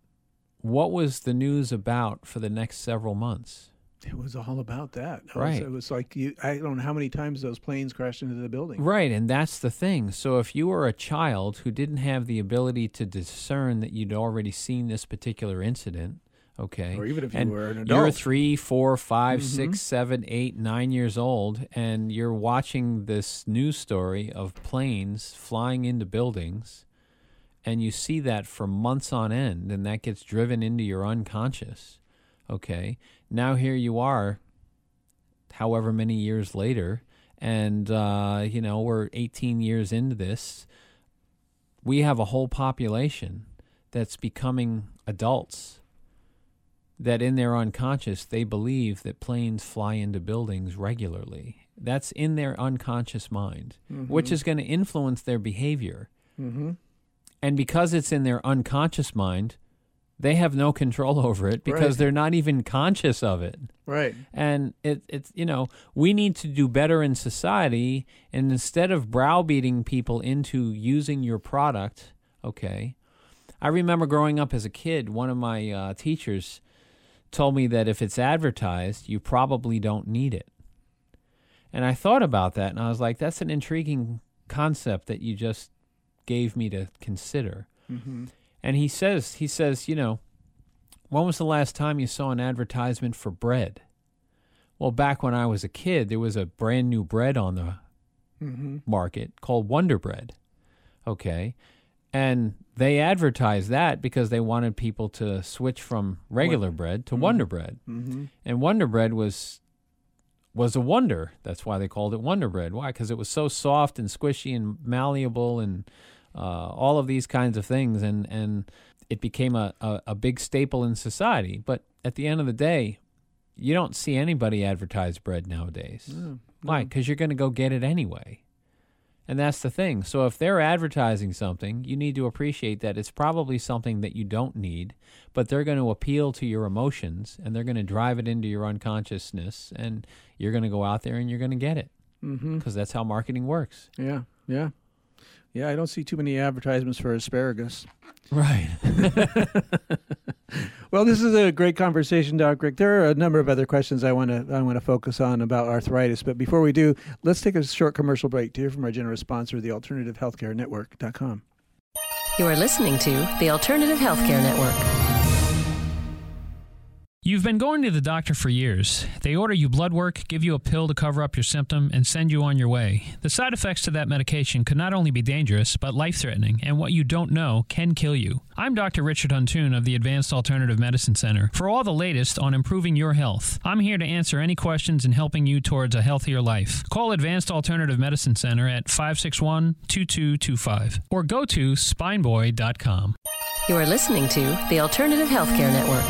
what was the news about for the next several months? It was all about that. It Right. Was, it was like, you, I don't know how many times those planes crashed into the building. Right, and that's the thing. So if you were a child who didn't have the ability to discern that you'd already seen this particular incident, okay, Or even if you and were an you're adult. three, four, five, Mhm. six, seven, eight, nine years old, and you're watching this news story of planes flying into buildings, and you see that for months on end, and that gets driven into your unconscious, okay? Now here you are, however many years later, and, uh, you know, we're eighteen years into this. We have a whole population that's becoming adults that in their unconscious, they believe that planes fly into buildings regularly. That's in their unconscious mind, Mm-hmm. which is going to influence their behavior. Mm-hmm. And because it's in their unconscious mind, they have no control over it because Right. they're not even conscious of it. Right. And it, it's, you know, we need to do better in society. And instead of browbeating people into using your product, okay, I remember growing up as a kid, one of my uh, teachers told me that if it's advertised, you probably don't need it. And I thought about that, and I was like, that's an intriguing concept that you just gave me to consider. Mm-hmm. And he says, he says, you know, when was the last time you saw an advertisement for bread? Well, back when I was a kid, there was a brand new bread on the Mm-hmm. market called Wonder Bread. Okay. And they advertised that because they wanted people to switch from regular Wonder. bread to Mhm. Wonder Bread. Mm-hmm. And Wonder Bread was was a wonder. That's why they called it Wonder Bread. Why? Because it was so soft and squishy and malleable and uh, all of these kinds of things. And, and it became a, a, a big staple in society. But at the end of the day, you don't see anybody advertise bread nowadays. No, Why? no. Because you're going to go get it anyway. And that's the thing. So if they're advertising something, you need to appreciate that it's probably something that you don't need, but they're going to appeal to your emotions, and they're going to drive it into your unconsciousness, and you're going to go out there and you're going to get it, Mm-hmm. because that's how marketing works. Yeah, yeah. Yeah, I don't see too many advertisements for asparagus. Right. Well, this is a great conversation, Doctor Rick. There are a number of other questions I want to I want to focus on about arthritis, but before we do, let's take a short commercial break to hear from our generous sponsor, the alternative healthcare network dot com. You are listening to the Alternative Healthcare Network. You've been going to the doctor for years. They order you blood work, give you a pill to cover up your symptom, and send you on your way. The side effects to that medication could not only be dangerous, but life-threatening, and what you don't know can kill you. I'm Doctor Richard Huntoon of the Advanced Alternative Medicine Center. For all the latest on improving your health, I'm here to answer any questions in helping you towards a healthier life. Call Advanced Alternative Medicine Center at five six one, two two two five or go to spineboy dot com. You are listening to the Alternative Healthcare Network.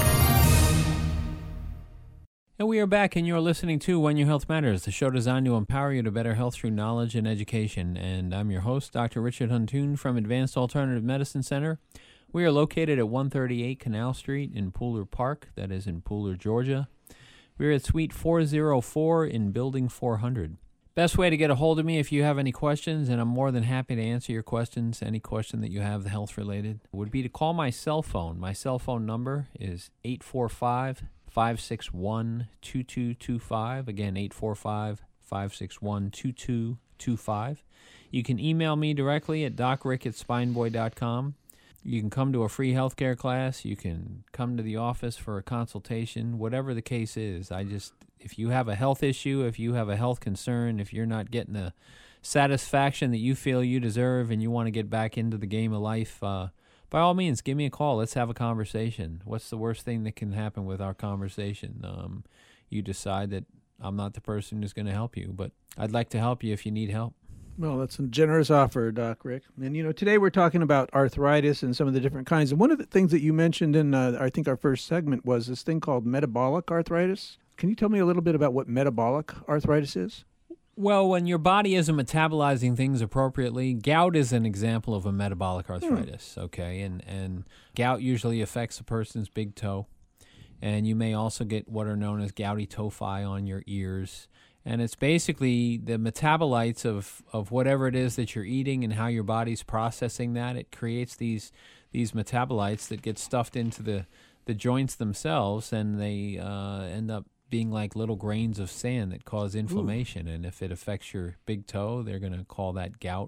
And we are back, and you're listening to When Your Health Matters, the show designed to empower you to better health through knowledge and education. And I'm your host, Doctor Richard Huntoon from Advanced Alternative Medicine Center. We are located at one thirty-eight Canal Street in Pooler Park, that is in Pooler, Georgia. We're at Suite four oh four in Building four hundred. Best way to get a hold of me if you have any questions, and I'm more than happy to answer your questions, any question that you have health-related, would be to call my cell phone. My cell phone number is eight four five, five six one, two two two five. Again, eight four five, five six one, two two two five. You can email me directly at docrick at spineboy dot com. You can come to a free healthcare class. You can come to the office for a consultation, whatever the case is. I just, if you have a health issue, if you have a health concern, if you're not getting the satisfaction that you feel you deserve and you want to get back into the game of life, uh, by all means, give me a call. Let's have a conversation. What's the worst thing that can happen with our conversation? Um, you decide that I'm not the person who's going to help you, but I'd like to help you if you need help. Well, that's a generous offer, Doc Rick. And, you know, today we're talking about arthritis and some of the different kinds. And one of the things that you mentioned in, uh, I think, our first segment was this thing called metabolic arthritis. Can you tell me a little bit about what metabolic arthritis is? Well, when your body isn't metabolizing things appropriately, gout is an example of a metabolic arthritis, hmm. okay? And and gout usually affects a person's big toe. And you may also get what are known as gouty tophi on your ears. And it's basically the metabolites of, of whatever it is that you're eating and how your body's processing that. It creates these these metabolites that get stuffed into the, the joints themselves, and they uh, end up being like little grains of sand that cause inflammation. Ooh. And if it affects your big toe, they're going to call that gout.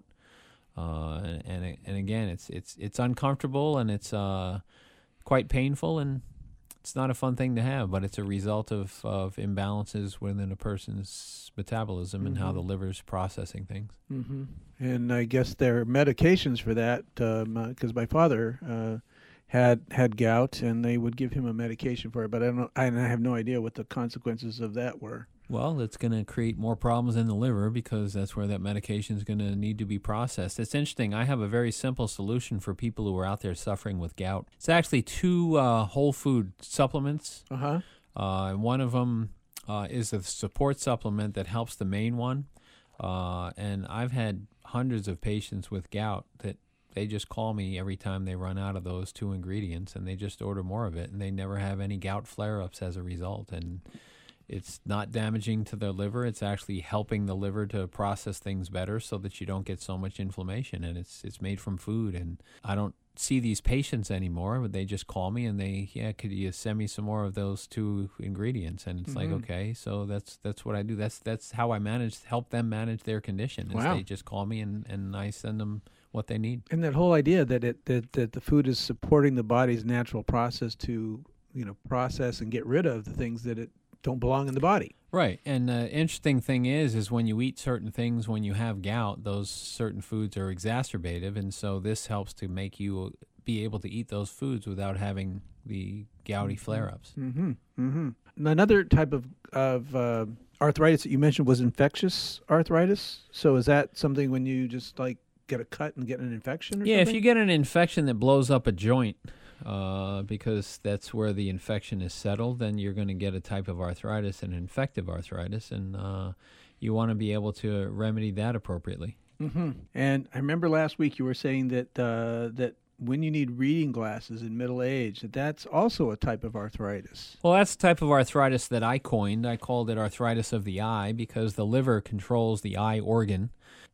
Uh, and, and and again, it's it's it's uncomfortable, and it's uh, quite painful, and it's not a fun thing to have, but it's a result of, of imbalances within a person's metabolism mm-hmm. and how the liver's processing things. Mm-hmm. And I guess there are medications for that, because um, my father uh, had had gout, and they would give him a medication for it, but I don't. I have no idea what the consequences of that were. Well, it's going to create more problems in the liver because that's where that medication is going to need to be processed. It's interesting. I have a very simple solution for people who are out there suffering with gout. It's actually two uh, whole food supplements. Uh-huh. Uh, one of them uh, is a support supplement that helps the main one. Uh, and I've had hundreds of patients with gout that they just call me every time they run out of those two ingredients, and they just order more of it, and they never have any gout flare-ups as a result. And it's not damaging to the liver. It's actually helping the liver to process things better so that you don't get so much inflammation. And it's it's made from food. And I don't see these patients anymore, but they just call me and they, yeah, could you send me some more of those two ingredients? And it's mm-hmm. like, okay, so that's that's what I do. That's that's how I manage, help them manage their condition. Wow. They just call me and, and I send them what they need. And that whole idea that it that, that the food is supporting the body's natural process to, you know, process and get rid of the things that it don't belong in the body. Right. And the interesting thing is, is when you eat certain things, when you have gout, those certain foods are exacerbative. And so this helps to make you be able to eat those foods without having the gouty mm-hmm. flare-ups. Mm-hmm. Mm-hmm. Another type of, of uh, arthritis that you mentioned was infectious arthritis. So is that something when you just like get a cut and get an infection or yeah, something? If you get an infection that blows up a joint, Uh, because that's where the infection is settled, then you're going to get a type of arthritis, an infective arthritis, and uh, you want to be able to remedy that appropriately. Mm-hmm. And I remember last week you were saying that uh, that when you need reading glasses in middle age, that that's also a type of arthritis. Well, that's the type of arthritis that I coined. I called it arthritis of the eye because the liver controls the eye organ.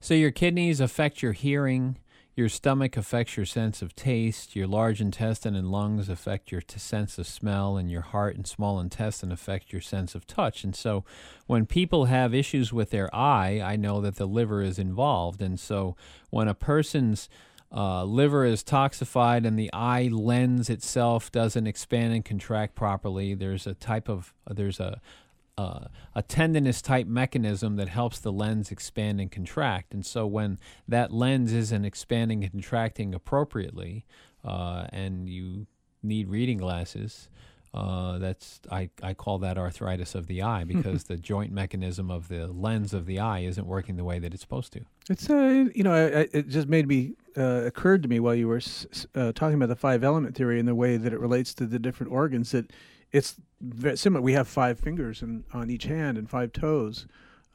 So your kidneys affect your hearing, your stomach affects your sense of taste, your large intestine and lungs affect your t- sense of smell, and your heart and small intestine affect your sense of touch. And so when people have issues with their eye, I know that the liver is involved. And so when a person's uh, liver is toxified and the eye lens itself doesn't expand and contract properly, there's a type of, there's a Uh, a tendinous type mechanism that helps the lens expand and contract. And so when that lens isn't expanding and contracting appropriately, uh, and you need reading glasses, uh, that's I, I call that arthritis of the eye, because the joint mechanism of the lens of the eye isn't working the way that it's supposed to. It's uh, you know, I, I, it just made me uh, occurred to me while you were s- uh, talking about the five element theory and the way that it relates to the different organs, that it's very similar. We have five fingers in, on each hand and five toes.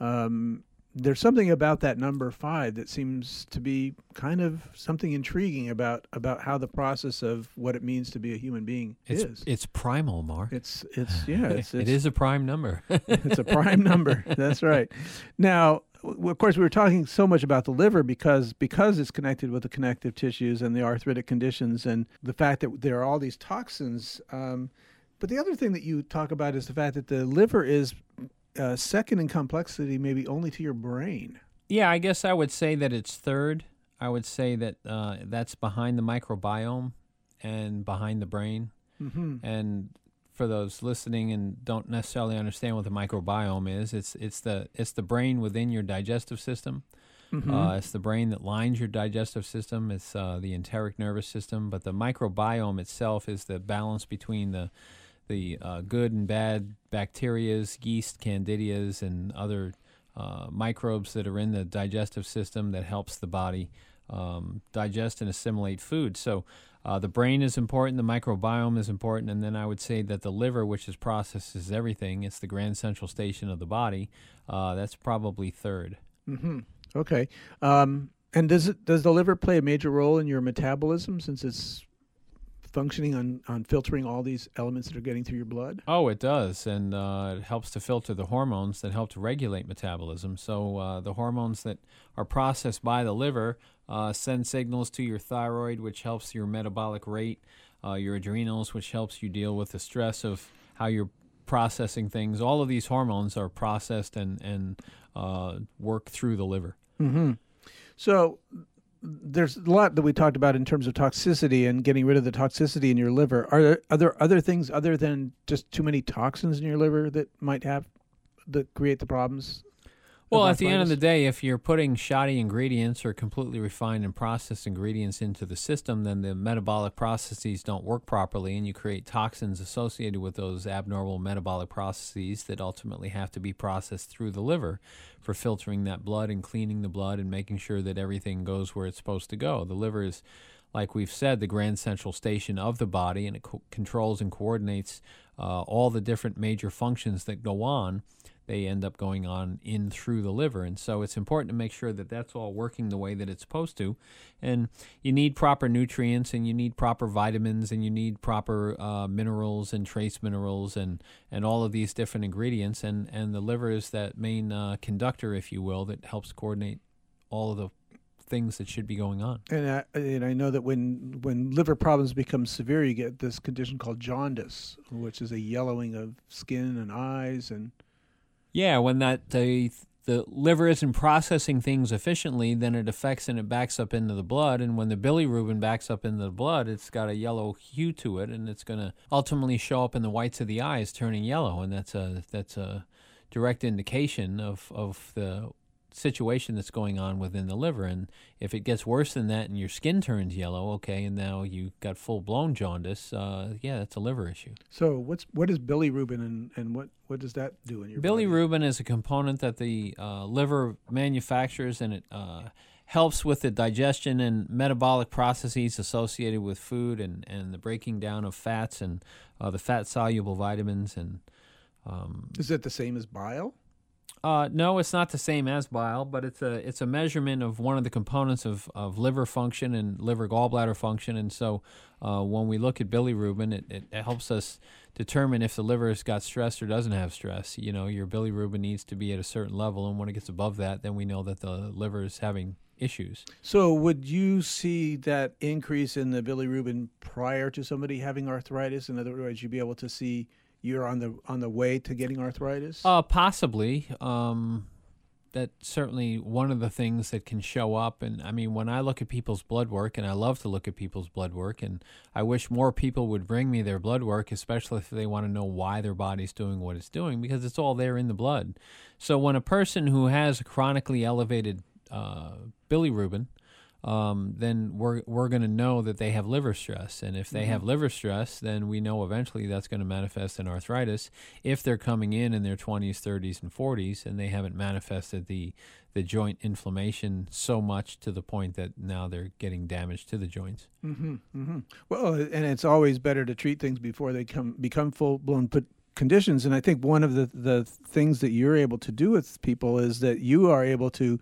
Um, there's something about that number five that seems to be kind of something intriguing about about how the process of what it means to be a human being It's, is. It's primal, Mark. It's it's yeah. It's, it's it is a prime number. It's a prime number. That's right. Now, w- of course, we were talking so much about the liver because because it's connected with the connective tissues and the arthritic conditions, and the fact that there are all these toxins. Um, But the other thing that you talk about is the fact that the liver is uh, second in complexity, maybe only to your brain. Yeah, I guess I would say that it's third. I would say that uh, that's behind the microbiome and behind the brain. Mm-hmm. And for those listening and don't necessarily understand what the microbiome is, it's it's the it's the brain within your digestive system. Mm-hmm. Uh, it's the brain that lines your digestive system. It's uh, the enteric nervous system. But the microbiome itself is the balance between the the uh, good and bad bacterias, yeast, candidias, and other uh, microbes that are in the digestive system that helps the body um, digest and assimilate food. So uh, the brain is important, the microbiome is important, and then I would say that the liver, which is processes everything, it's the grand central station of the body, uh, that's probably third. Mm-hmm. Okay. Um, and does it does the liver play a major role in your metabolism, since it's functioning on, on filtering all these elements that are getting through your blood? Oh, it does, and uh, it helps to filter the hormones that help to regulate metabolism. So uh, the hormones that are processed by the liver uh, send signals to your thyroid, which helps your metabolic rate, uh, your adrenals, which helps you deal with the stress of how you're processing things. All of these hormones are processed and, and uh, work through the liver. Mm-hmm. So there's a lot that we talked about in terms of toxicity and getting rid of the toxicity in your liver. Are there, are there other things other than just too many toxins in your liver that might have that create the problems? Well, at the end of the day, if you're putting shoddy ingredients or completely refined and processed ingredients into the system, then the metabolic processes don't work properly, and you create toxins associated with those abnormal metabolic processes that ultimately have to be processed through the liver for filtering that blood and cleaning the blood and making sure that everything goes where it's supposed to go. The liver is, like we've said, the grand central station of the body, and it co- controls and coordinates uh, all the different major functions that go on. They end up going on in through the liver. And so it's important to make sure that that's all working the way that it's supposed to. And you need proper nutrients, and you need proper vitamins, and you need proper uh, minerals and trace minerals and, and all of these different ingredients. And, and the liver is that main uh, conductor, if you will, that helps coordinate all of the things that should be going on. And I, and I know that when when liver problems become severe, you get this condition called jaundice, which is a yellowing of skin and eyes. And Yeah, when that the the liver isn't processing things efficiently, then it affects and it backs up into the blood. And when the bilirubin backs up into the blood, it's got a yellow hue to it, and it's going to ultimately show up in the whites of the eyes turning yellow. And that's a that's a direct indication of, of the situation that's going on within the liver. And if it gets worse than that and your skin turns yellow, okay, and now you got full-blown jaundice, uh, yeah, that's a liver issue. So what's what is bilirubin, and, and what, what does that do in your body? Bilirubin is a component that the uh, liver manufactures, and it uh, helps with the digestion and metabolic processes associated with food and, and the breaking down of fats and uh, the fat-soluble vitamins. And um, is it the same as bile? Uh, no, it's not the same as bile, but it's a it's a measurement of one of the components of, of liver function and liver gallbladder function. And so uh, when we look at bilirubin, it, it, it helps us determine if the liver has got stress or doesn't have stress. You know, your bilirubin needs to be at a certain level, and when it gets above that, then we know that the liver is having issues. So would you see that increase in the bilirubin prior to somebody having arthritis? In other words, you'd be able to see you're on the on the way to getting arthritis? Uh, possibly. Um, that's certainly one of the things that can show up. And I mean, when I look at people's blood work, and I love to look at people's blood work, and I wish more people would bring me their blood work, especially if they want to know why their body's doing what it's doing, because it's all there in the blood. So when a person who has a chronically elevated uh, bilirubin, Um, then we're we're going to know that they have liver stress. And if they mm-hmm. have liver stress, then we know eventually that's going to manifest in arthritis. If they're coming in in their twenties, thirties, and forties, and they haven't manifested the, the joint inflammation so much to the point that now they're getting damage to the joints. Mm-hmm, mm-hmm. Well, and it's always better to treat things before they come become full-blown put conditions. And I think one of the, the things that you're able to do with people is that you are able to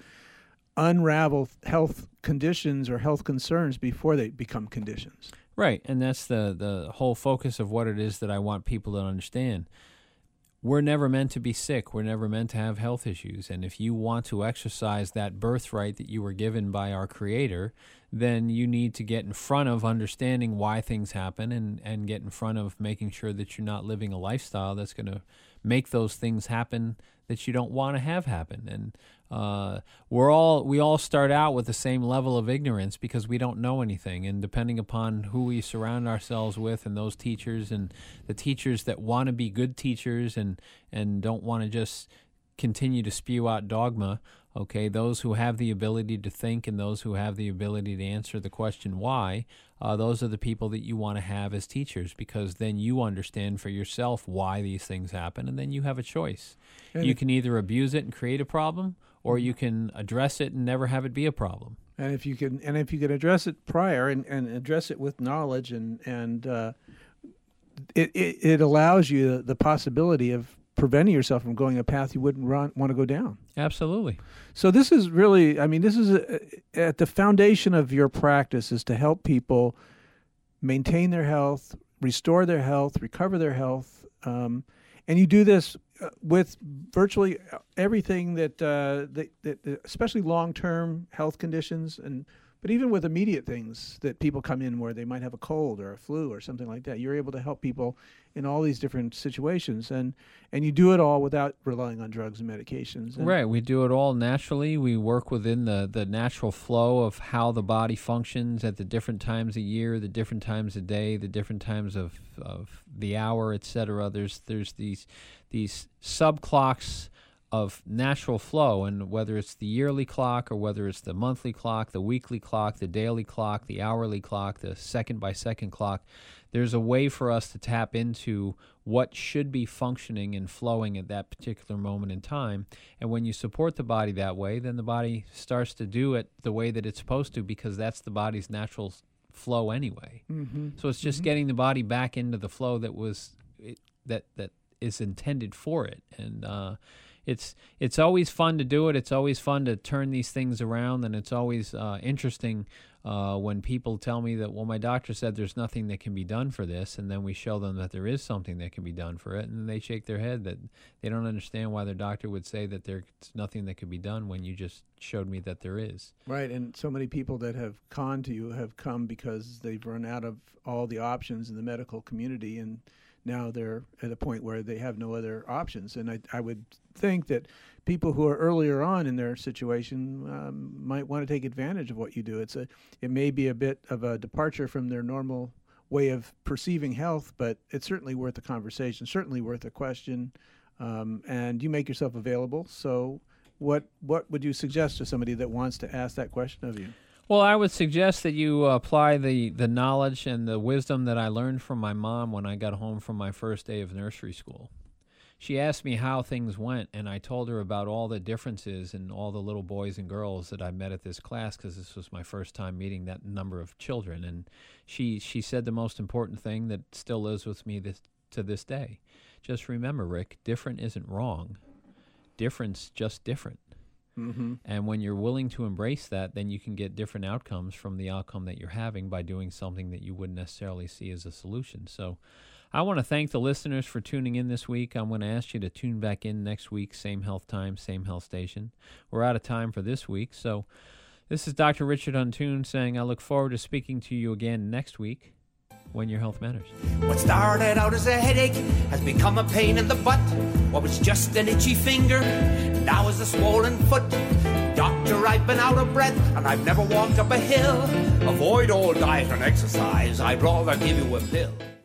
unravel health conditions or health concerns before they become conditions. Right, and that's the, the whole focus of what it is that I want people to understand. We're never meant to be sick. We're never meant to have health issues. And if you want to exercise that birthright that you were given by our Creator, then you need to get in front of understanding why things happen and, and get in front of making sure that you're not living a lifestyle that's going to make those things happen that you don't want to have happen. And uh, we're all we all start out with the same level of ignorance because we don't know anything. And depending upon who we surround ourselves with and those teachers and the teachers that want to be good teachers and, and don't want to just continue to spew out dogma, okay, those who have the ability to think and those who have the ability to answer the question why, uh, those are the people that you want to have as teachers, because then you understand for yourself why these things happen, and then you have a choice. And you can either abuse it and create a problem, or you can address it and never have it be a problem. And if you can, and if you can address it prior and, and address it with knowledge, and and uh, it, it it allows you the possibility of preventing yourself from going a path you wouldn't run, want to go down. Absolutely. So this is really, I mean, this is a, at the foundation of your practice is to help people maintain their health, restore their health, recover their health, um, and you do this with virtually everything that, uh, that, that especially long-term health conditions, and but even with immediate things that people come in where they might have a cold or a flu or something like that, you're able to help people in all these different situations, and and you do it all without relying on drugs and medications. And right, we do it all naturally. We work within the, the natural flow of how the body functions at the different times of year, the different times of day, the different times of, of the hour, et cetera. There's there's these these sub-clocks of natural flow, and whether it's the yearly clock or whether it's the monthly clock, the weekly clock, the daily clock, the hourly clock, the second-by-second clock, there's a way for us to tap into what should be functioning and flowing at that particular moment in time. And when you support the body that way, then the body starts to do it the way that it's supposed to, because that's the body's natural flow anyway. Mm-hmm. So it's just mm-hmm. getting the body back into the flow that was it, that that is intended for it. And uh It's it's always fun to do it. It's always fun to turn these things around, and it's always uh, interesting uh, when people tell me that, well, my doctor said there's nothing that can be done for this, and then we show them that there is something that can be done for it, and they shake their head that they don't understand why their doctor would say that there's nothing that could be done when you just showed me that there is. Right, and so many people that have conned to you have come because they've run out of all the options in the medical community, and now they're at a point where they have no other options. And I, I would think that people who are earlier on in their situation um, might want to take advantage of what you do. It's a, it may be a bit of a departure from their normal way of perceiving health, but it's certainly worth a conversation, certainly worth a question, um, and you make yourself available. So what what would you suggest to somebody that wants to ask that question of you? Well, I would suggest that you apply the, the knowledge and the wisdom that I learned from my mom when I got home from my first day of nursery school. She asked me how things went, and I told her about all the differences in all the little boys and girls that I met at this class, because this was my first time meeting that number of children. And she, she said the most important thing that still lives with me this, to this day. Just remember, Rick, different isn't wrong. different's just different. Mm-hmm. And when you're willing to embrace that, then you can get different outcomes from the outcome that you're having by doing something that you wouldn't necessarily see as a solution. So I want to thank the listeners for tuning in this week. I'm going to ask you to tune back in next week, same health time, same health station. We're out of time for this week. So this is Doctor Richard Huntoon saying I look forward to speaking to you again next week when your health matters. What started out as a headache has become a pain in the butt. What was just an itchy finger now is a swollen foot. Doctor, I've been out of breath and I've never walked up a hill. Avoid all diet and exercise, I'd rather give you a pill.